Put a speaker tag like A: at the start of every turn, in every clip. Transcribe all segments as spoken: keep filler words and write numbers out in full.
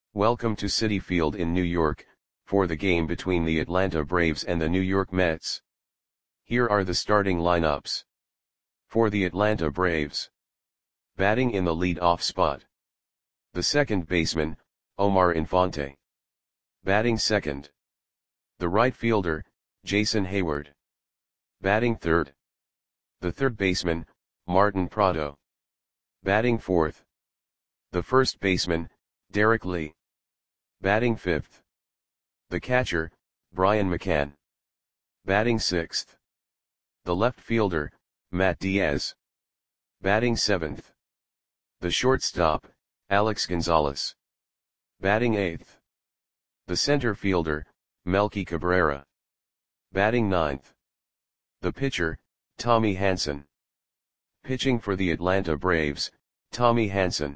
A: Welcome to Citi Field in New York, for the game between the Atlanta Braves and the New York Mets. Here are the starting lineups. For the Atlanta Braves. Batting in the lead-off spot. The second baseman, Omar Infante. Batting second. The right fielder, Jason Heyward. Batting third. The third baseman, Martin Prado. Batting fourth. The first baseman, Derek Lee. Batting fifth. The catcher, Brian McCann. Batting sixth. The left fielder, Matt Diaz. Batting seventh. The shortstop, Alex Gonzalez. Batting eighth. The center fielder, Melky Cabrera. Batting ninth. The pitcher, Tommy Hanson. Pitching for the Atlanta Braves, Tommy Hanson.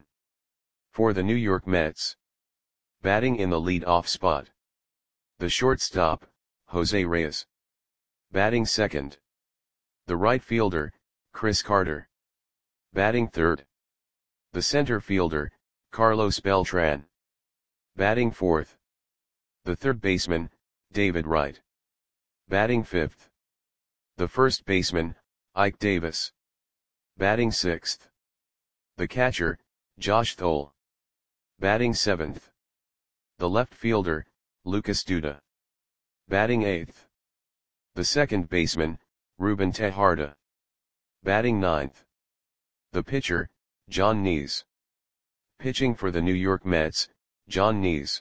A: For the New York Mets. Batting in the lead-off spot. The shortstop, Jose Reyes. Batting second. The right fielder, Chris Carter. Batting third. The center fielder, Carlos Beltran. Batting fourth. The third baseman, David Wright. Batting fifth. The first baseman, Ike Davis. Batting sixth. The catcher, Josh Thole. Batting seventh. The left fielder, Lucas Duda. Batting eighth. The second baseman, Ruben Tejada. Batting ninth. The pitcher, John Nees. Pitching for the New York Mets, John Nees.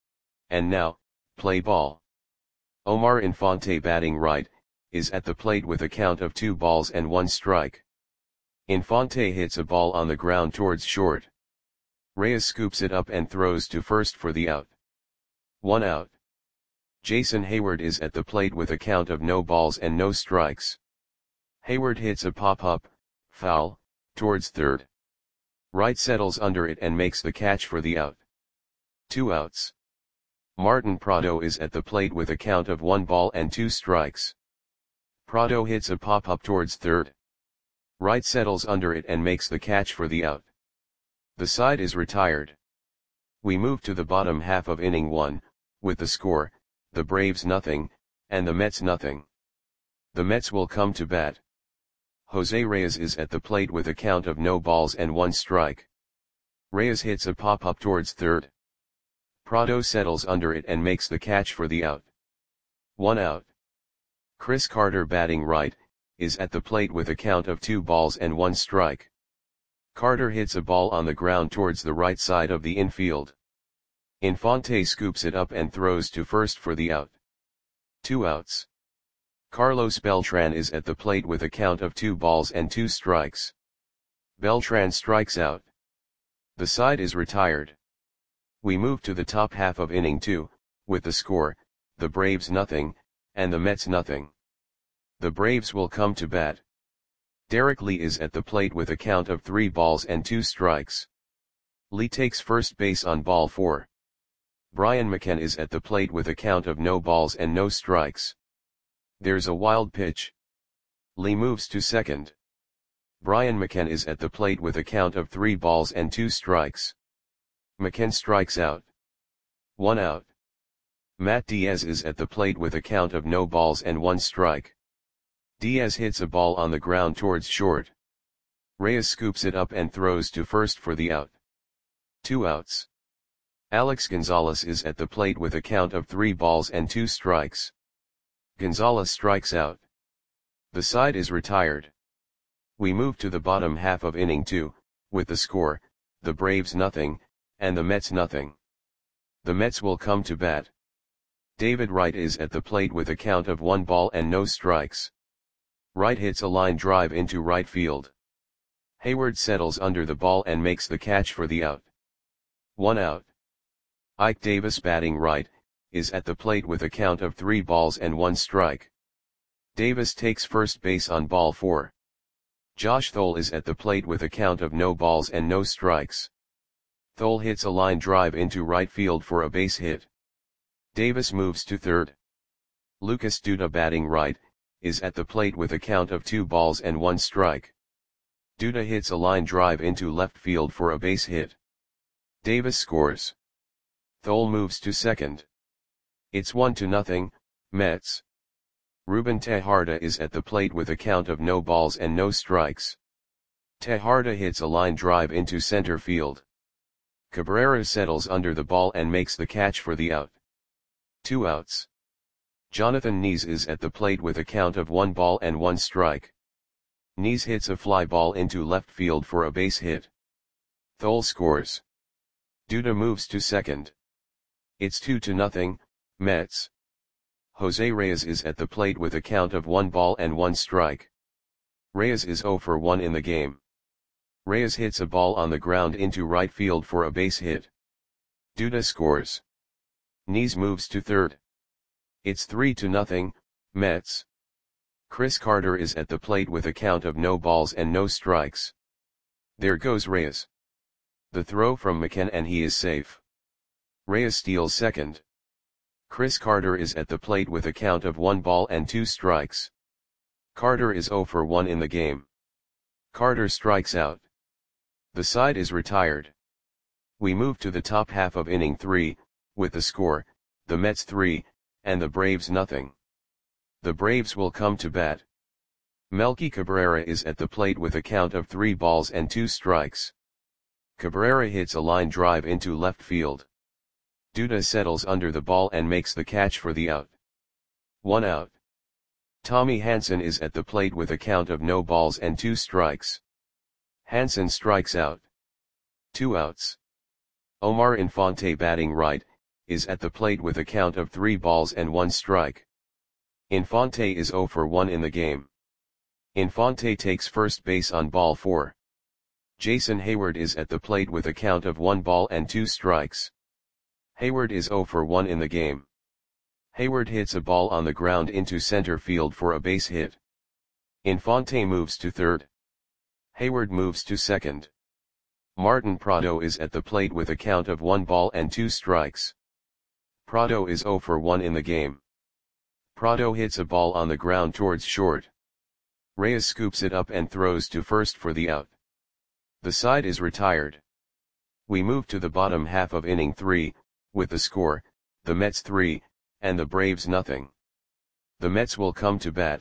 A: And now, play ball. Omar Infante batting right, is at the plate with a count of two balls and one strike. Infante hits a ball on the ground towards short. Reyes scoops it up and throws to first for the out. One out. Jason Heyward is at the plate with a count of no balls and no strikes. Heyward hits a pop-up, foul, towards third. Wright settles under it and makes the catch for the out. Two outs. Martin Prado is at the plate with a count of one ball and two strikes. Prado hits a pop-up towards third. Wright settles under it and makes the catch for the out. The side is retired. We move to the bottom half of inning one, with the score, the Braves nothing, and the Mets nothing. The Mets will come to bat. Jose Reyes is at the plate with a count of no balls and one strike. Reyes hits a pop-up towards third. Prado settles under it and makes the catch for the out. One out. Chris Carter batting right, is at the plate with a count of two balls and one strike. Carter hits a ball on the ground towards the right side of the infield. Infante scoops it up and throws to first for the out. Two outs. Carlos Beltran is at the plate with a count of two balls and two strikes. Beltran strikes out. The side is retired. We move to the top half of inning two, with the score, the Braves nothing, and the Mets nothing. The Braves will come to bat. Derek Lee is at the plate with a count of three balls and two strikes. Lee takes first base on ball four. Brian McCann is at the plate with a count of no balls and no strikes. There's a wild pitch. Lee moves to second. Brian McCann is at the plate with a count of three balls and two strikes. McCann strikes out. One out. Matt Diaz is at the plate with a count of no balls and one strike. Diaz hits a ball on the ground towards short. Reyes scoops it up and throws to first for the out. Two outs. Alex Gonzalez is at the plate with a count of three balls and two strikes. Gonzalez strikes out. The side is retired. We move to the bottom half of inning two, with the score, the Braves nothing, and the Mets nothing. The Mets will come to bat. David Wright is at the plate with a count of one ball and no strikes. Wright hits a line drive into right field. Heyward settles under the ball and makes the catch for the out. One out. Ike Davis batting right, is at the plate with a count of three balls and one strike. Davis takes first base on ball four. Josh Thole is at the plate with a count of no balls and no strikes. Thole hits a line drive into right field for a base hit. Davis moves to third. Lucas Duda batting right, is at the plate with a count of two balls and one strike. Duda hits a line drive into left field for a base hit. Davis scores. Thole moves to second. It's one to nothing, Mets. Ruben Tejada is at the plate with a count of no balls and no strikes. Tejada hits a line drive into center field. Cabrera settles under the ball and makes the catch for the out. Two outs. Jonathan Nies is at the plate with a count of one ball and one strike. Nies hits a fly ball into left field for a base hit. Thole scores. Duda moves to second. It's two to nothing, Mets. Jose Reyes is at the plate with a count of one ball and one strike. Reyes is zero for one in the game. Reyes hits a ball on the ground into right field for a base hit. Duda scores. Nies moves to third. It's three to nothing, Mets. Chris Carter is at the plate with a count of no balls and no strikes. There goes Reyes. The throw from McCann and he is safe. Reyes steals second. Chris Carter is at the plate with a count of one ball and two strikes. Carter is zero for one in the game. Carter strikes out. The side is retired. We move to the top half of inning three, with the score, the Mets three, and the Braves nothing. The Braves will come to bat. Melky Cabrera is at the plate with a count of three balls and two strikes. Cabrera hits a line drive into left field. Duda settles under the ball and makes the catch for the out. One out. Tommy Hanson is at the plate with a count of no balls and two strikes. Hanson strikes out. Two outs. Omar Infante, batting right, is at the plate with a count of three balls and one strike. Infante is zero for one in the game. Infante takes first base on ball four. Jason Hayward is at the plate with a count of one ball and two strikes. Hayward is zero for one in the game. Hayward hits a ball on the ground into center field for a base hit. Infante moves to third. Hayward moves to second. Martin Prado is at the plate with a count of one ball and two strikes. Prado is zero for one in the game. Prado hits a ball on the ground towards short. Reyes scoops it up and throws to first for the out. The side is retired. We move to the bottom half of inning three, with the score, the Mets three, and the Braves nothing. The Mets will come to bat.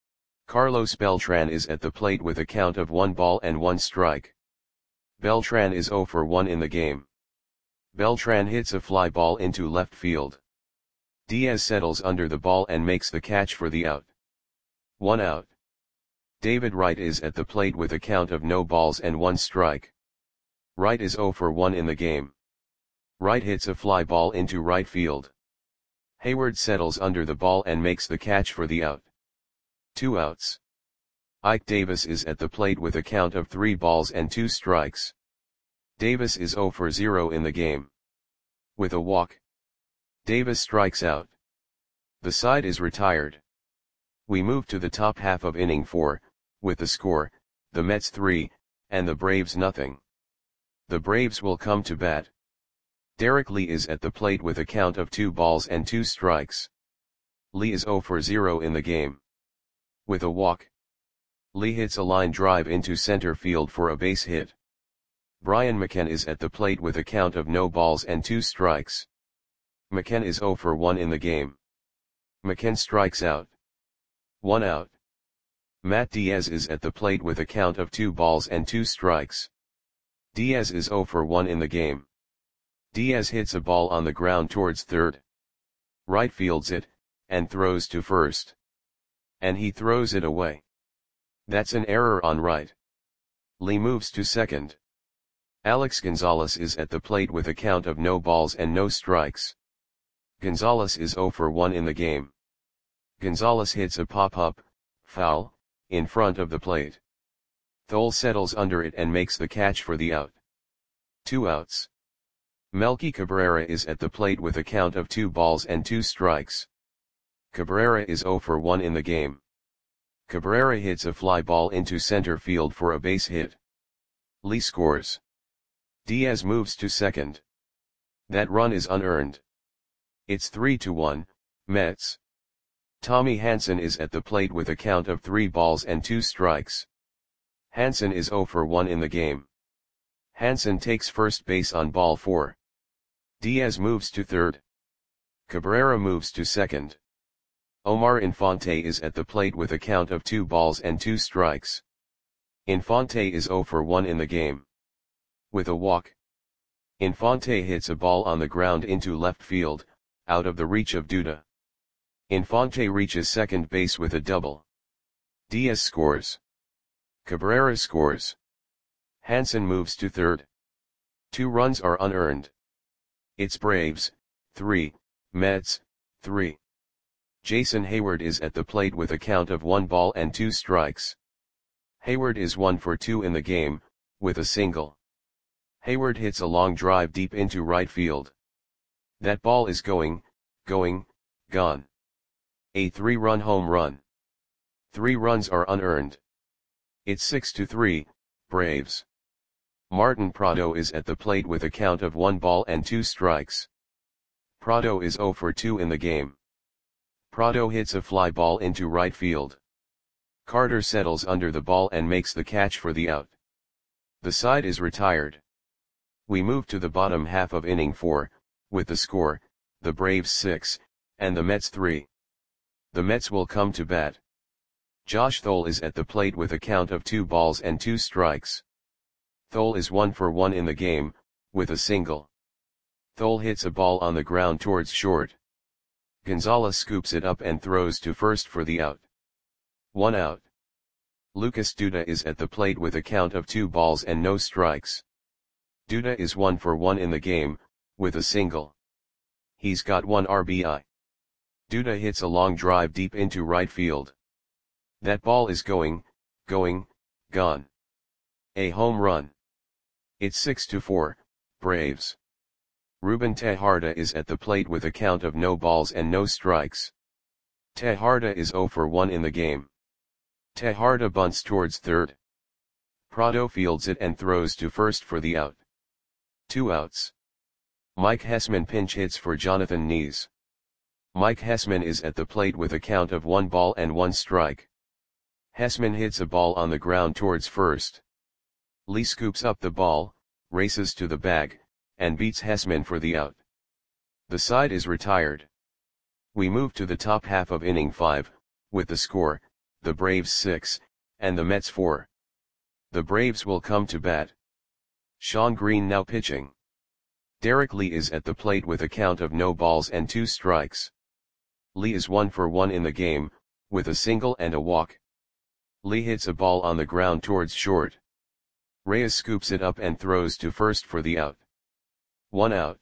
A: Carlos Beltran is at the plate with a count of one ball and one strike. Beltran is zero for one in the game. Beltran hits a fly ball into left field. Diaz settles under the ball and makes the catch for the out. One out. David Wright is at the plate with a count of no balls and one strike. Wright is zero for one in the game. Wright hits a fly ball into right field. Hayward settles under the ball and makes the catch for the out. Two outs. Ike Davis is at the plate with a count of three balls and two strikes. Davis is zero for zero in the game. With a walk, Davis strikes out. The side is retired. We move to the top half of inning four, with the score, the Mets three, and the Braves nothing. The Braves will come to bat. Derek Lee is at the plate with a count of two balls and two strikes. Lee is zero for zero in the game. With a walk, Lee hits a line drive into center field for a base hit. Brian McCann is at the plate with a count of no balls and two strikes. McCann is zero for one in the game. McCann strikes out. One out. Matt Diaz is at the plate with a count of two balls and two strikes. Diaz is zero for one in the game. Diaz hits a ball on the ground towards third. Right fields it, and throws to first. And he throws it away. That's an error on right. Lee moves to second. Alex Gonzalez is at the plate with a count of no balls and no strikes. Gonzalez is zero for one in the game. Gonzalez hits a pop-up, foul, in front of the plate. Thole settles under it and makes the catch for the out. Two outs. Melky Cabrera is at the plate with a count of two balls and two strikes. Cabrera is zero for one in the game. Cabrera hits a fly ball into center field for a base hit. Lee scores. Diaz moves to second. That run is unearned. It's three to one, Mets. Tommy Hanson is at the plate with a count of three balls and two strikes. Hanson is zero for one in the game. Hanson takes first base on ball four. Diaz moves to third. Cabrera moves to second. Omar Infante is at the plate with a count of two balls and two strikes. Infante is zero for one in the game. With a walk, Infante hits a ball on the ground into left field, out of the reach of Duda. Infante reaches second base with a double. Diaz scores. Cabrera scores. Hansen moves to third. Two runs are unearned. It's Braves, three, Mets, three. Jason Heyward is at the plate with a count of one ball and two strikes. Heyward is one for two in the game, with a single. Heyward hits a long drive deep into right field. That ball is going, going, gone. A three-run home run. Three runs are unearned. It's six to three, Braves. Martin Prado is at the plate with a count of one ball and two strikes. Prado is zero for two in the game. Prado hits a fly ball into right field. Carter settles under the ball and makes the catch for the out. The side is retired. We move to the bottom half of inning four, with the score, the Braves six, and the Mets three. The Mets will come to bat. Josh Thole is at the plate with a count of two balls and two strikes. Thole is one for one in the game, with a single. Thole hits a ball on the ground towards short. Gonzalez scoops it up and throws to first for the out. One out. Lucas Duda is at the plate with a count of two balls and no strikes. Duda is one for one in the game, with a single. He's got one R B I. Duda hits a long drive deep into right field. That ball is going, going, gone. A home run. It's six to four, Braves. Ruben Tejada is at the plate with a count of no balls and no strikes. Tejada is zero for one in the game. Tejada bunts towards third. Prado fields it and throws to first for the out. Two outs. Mike Hessman pinch hits for Jonathan Nees. Mike Hessman is at the plate with a count of one ball and one strike. Hessman hits a ball on the ground towards first. Lee scoops up the ball, races to the bag, and beats Hessman for the out. The side is retired. We move to the top half of inning five, with the score, the Braves six, and the Mets four. The Braves will come to bat. Sean Green now pitching. Derek Lee is at the plate with a count of no balls and two strikes. Lee is one for one in the game, with a single and a walk. Lee hits a ball on the ground towards short. Reyes scoops it up and throws to first for the out. One out.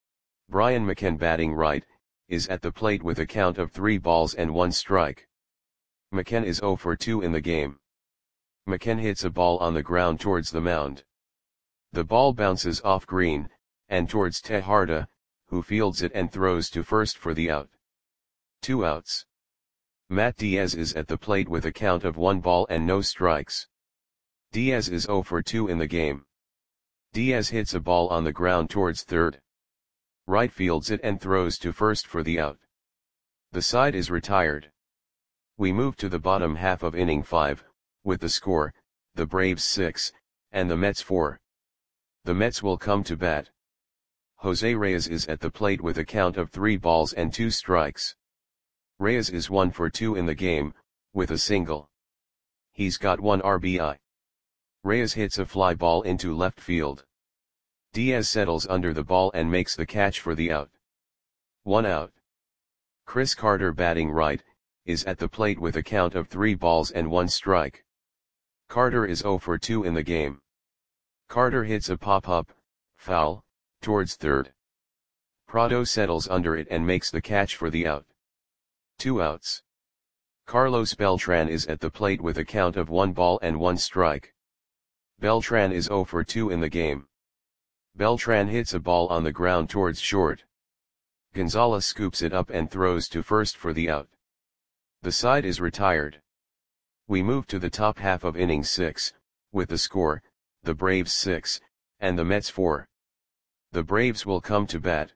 A: Brian McCann batting right, is at the plate with a count of three balls and one strike. McCann is zero for two in the game. McCann hits a ball on the ground towards the mound. The ball bounces off Green, and towards Tejada, who fields it and throws to first for the out. Two outs. Matt Diaz is at the plate with a count of one ball and no strikes. Diaz is zero for two in the game. Diaz hits a ball on the ground towards third. Right fields it and throws to first for the out. The side is retired. We move to the bottom half of inning five, with the score, the Braves six, and the Mets four. The Mets will come to bat. Jose Reyes is at the plate with a count of three balls and two strikes. Reyes is one for two in the game, with a single. He's got one R B I. Reyes hits a fly ball into left field. Diaz settles under the ball and makes the catch for the out. One out. Chris Carter batting right, is at the plate with a count of three balls and one strike. Carter is zero for two in the game. Carter hits a pop-up, foul, towards third. Prado settles under it and makes the catch for the out. Two outs. Carlos Beltran is at the plate with a count of one ball and one strike. Beltran is zero for two in the game. Beltran hits a ball on the ground towards short. Gonzalez scoops it up and throws to first for the out. The side is retired. We move to the top half of inning six, with the score, the Braves six, and the Mets four. The Braves will come to bat.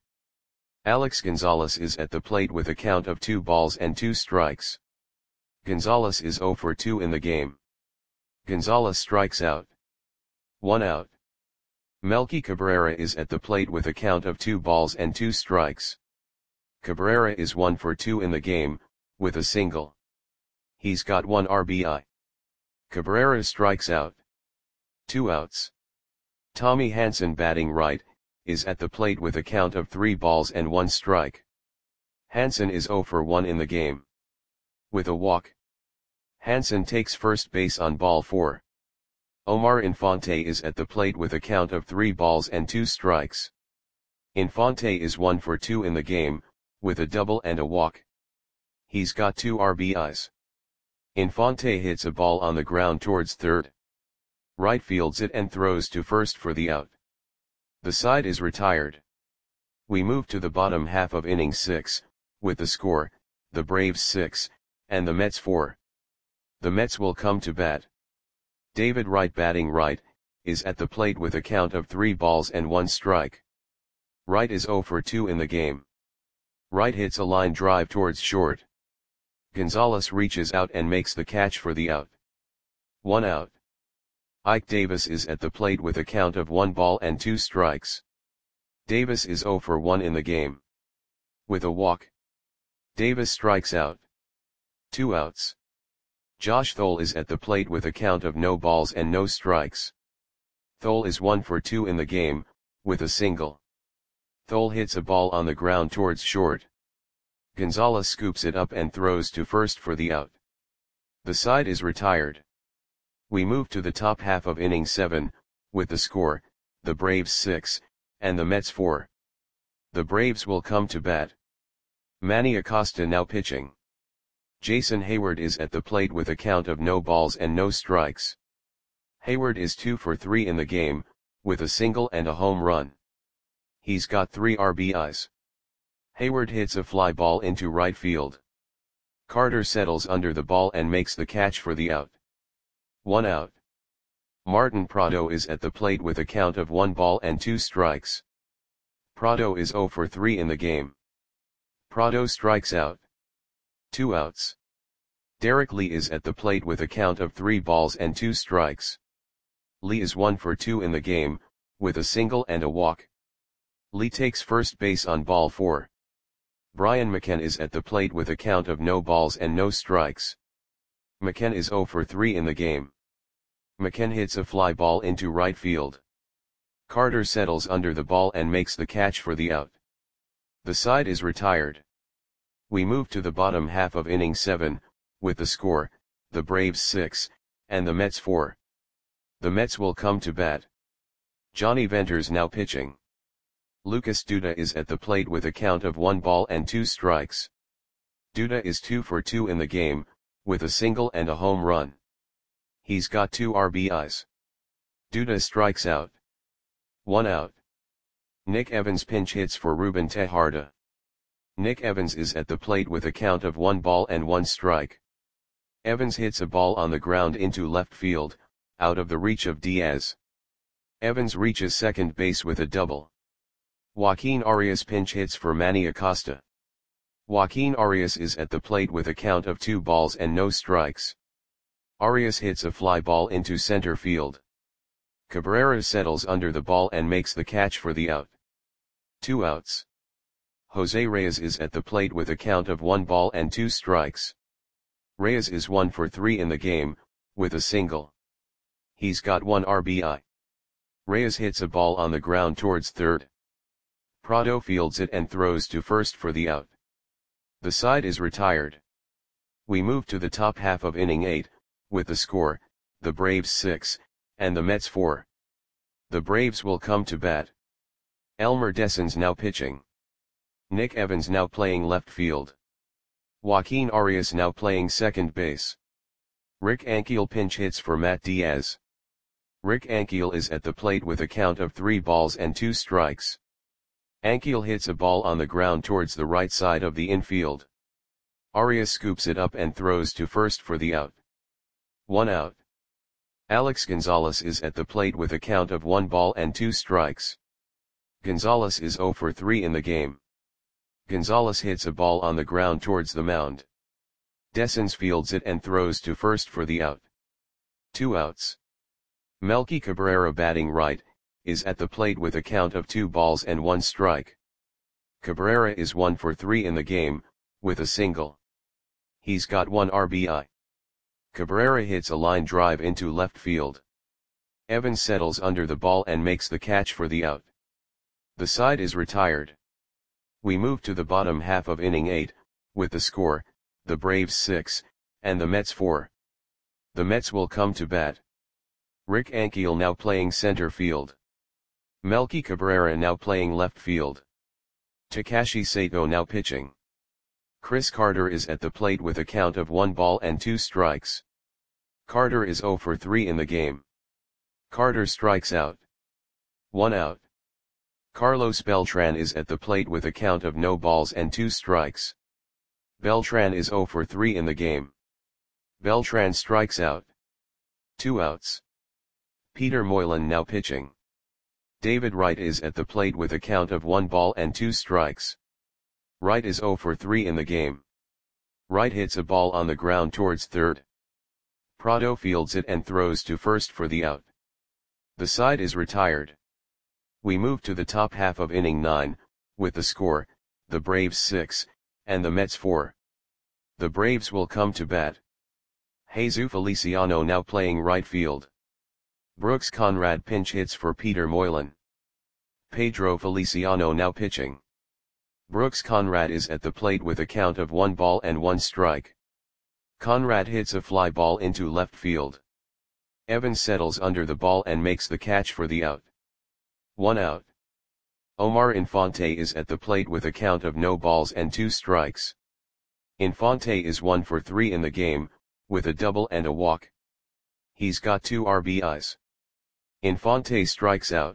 A: Alex Gonzalez is at the plate with a count of two balls and two strikes. Gonzalez is zero for two in the game. Gonzalez strikes out. One out. Melky Cabrera is at the plate with a count of two balls and two strikes. Cabrera is one for two in the game, with a single. He's got one R B I. Cabrera strikes out. Two outs. Tommy Hanson, batting right, is at the plate with a count of three balls and one strike. Hanson is zero for one in the game. With a walk. Hanson takes first base on ball four. Omar Infante is at the plate with a count of three balls and two strikes. Infante is one for two in the game, with a double and a walk. He's got two R B Is. Infante hits a ball on the ground towards third. Right fields it and throws to first for the out. The side is retired. We move to the bottom half of inning six, with the score, the Braves six, and the Mets four. The Mets will come to bat. David Wright, batting right, is at the plate with a count of three balls and one strike. Wright is zero for two in the game. Wright hits a line drive towards short. Gonzalez reaches out and makes the catch for the out. One out. Ike Davis is at the plate with a count of one ball and two strikes. Davis is zero for one in the game. With a walk. Davis strikes out. Two outs. Josh Thole is at the plate with a count of no balls and no strikes. Thole is one for two in the game, with a single. Thole hits a ball on the ground towards short. Gonzalez scoops it up and throws to first for the out. The side is retired. We move to the top half of inning seven, with the score, the Braves six, and the Mets four. The Braves will come to bat. Manny Acosta now pitching. Jason Hayward is at the plate with a count of no balls and no strikes. Hayward is two for three in the game, with a single and a home run. He's got three R B Is. Hayward hits a fly ball into right field. Carter settles under the ball and makes the catch for the out. One out. Martin Prado is at the plate with a count of one ball and two strikes. Prado is zero for three in the game. Prado strikes out. Two outs. Derek Lee is at the plate with a count of three balls and two strikes. Lee is one for two in the game, with a single and a walk. Lee takes first base on ball four. Brian McCann is at the plate with a count of no balls and no strikes. McCann is zero for three in the game. McCann hits a fly ball into right field. Carter settles under the ball and makes the catch for the out. The side is retired. We move to the bottom half of inning seven, with the score, the Braves six, and the Mets four. The Mets will come to bat. Johnny Venters now pitching. Lucas Duda is at the plate with a count of one ball and two strikes. Duda is two for two in the game, with a single and a home run. He's got two R B Is. Duda strikes out. One out. Nick Evans pinch hits for Ruben Tejada. Nick Evans is at the plate with a count of one ball and one strike. Evans hits a ball on the ground into left field, out of the reach of Diaz. Evans reaches second base with a double. Joaquin Arias pinch hits for Manny Acosta. Joaquin Arias is at the plate with a count of two balls and no strikes. Arias hits a fly ball into center field. Cabrera settles under the ball and makes the catch for the out. Two outs. Jose Reyes is at the plate with a count of one ball and two strikes. Reyes is one for three in the game, with a single. He's got one R B I. Reyes hits a ball on the ground towards third. Prado fields it and throws to first for the out. The side is retired. We move to the top half of inning eight, with the score, the Braves six, and the Mets four. The Braves will come to bat. Elmer Dessens now pitching. Nick Evans now playing left field. Joaquin Arias now playing second base. Rick Ankiel pinch hits for Matt Diaz. Rick Ankiel is at the plate with a count of three balls and two strikes. Ankiel hits a ball on the ground towards the right side of the infield. Arias scoops it up and throws to first for the out. One out. Alex Gonzalez is at the plate with a count of one ball and two strikes. Gonzalez is zero for three in the game. Gonzalez hits a ball on the ground towards the mound. Dessens fields it and throws to first for the out. Two outs. Melky Cabrera batting right, is at the plate with a count of two balls and one strike. Cabrera is one for three in the game, with a single. He's got one R B I. Cabrera hits a line drive into left field. Evans settles under the ball and makes the catch for the out. The side is retired. We move to the bottom half of inning eight, with the score, the Braves six, and the Mets four. The Mets will come to bat. Rick Ankiel now playing center field. Melky Cabrera now playing left field. Takashi Sato now pitching. Chris Carter is at the plate with a count of one ball and two strikes. Carter is zero for three in the game. Carter strikes out. One out. Carlos Beltran is at the plate with a count of no balls and two strikes. Beltran is zero for three in the game. Beltran strikes out. Two outs. Peter Moylan now pitching. David Wright is at the plate with a count of one ball and two strikes. Wright is zero for three in the game. Wright hits a ball on the ground towards third. Prado fields it and throws to first for the out. The side is retired. We move to the top half of inning nine, with the score, the Braves six, and the Mets four. The Braves will come to bat. Jesus Feliciano now playing right field. Brooks Conrad pinch hits for Peter Moylan. Pedro Feliciano now pitching. Brooks Conrad is at the plate with a count of one ball and one strike. Conrad hits a fly ball into left field. Evans settles under the ball and makes the catch for the out. One out. Omar Infante is at the plate with a count of no balls and two strikes. Infante is one for three in the game, with a double and a walk. He's got two R B Is. Infante strikes out.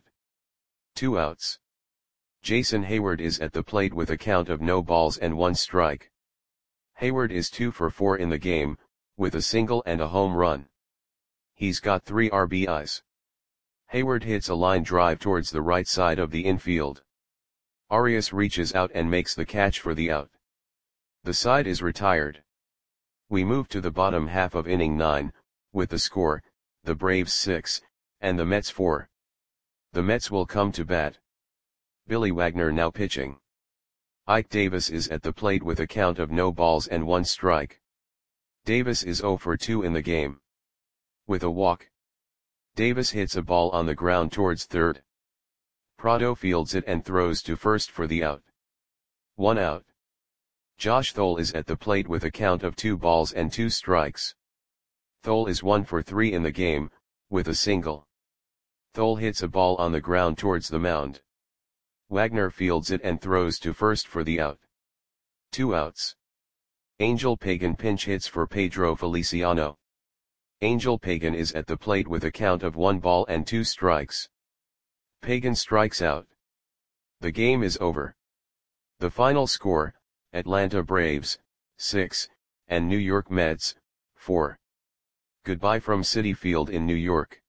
A: Two outs. Jason Hayward is at the plate with a count of no balls and one strike. Hayward is two for four in the game, with a single and a home run. He's got three R B Is. Hayward hits a line drive towards the right side of the infield. Arias reaches out and makes the catch for the out. The side is retired. We move to the bottom half of inning nine, with the score, the Braves six, and the Mets four. The Mets will come to bat. Billy Wagner now pitching. Ike Davis is at the plate with a count of no balls and one strike. Davis is zero for two in the game. With a walk. Davis hits a ball on the ground towards third. Prado fields it and throws to first for the out. One out. Josh Thole is at the plate with a count of two balls and two strikes. Thole is one for three in the game, with a single. Thole hits a ball on the ground towards the mound. Wagner fields it and throws to first for the out. Two outs. Angel Pagan pinch hits for Pedro Feliciano. Angel Pagan is at the plate with a count of one ball and two strikes. Pagan strikes out. The game is over. The final score, Atlanta Braves, six, and New York Mets, four. Goodbye from Citi Field in New York.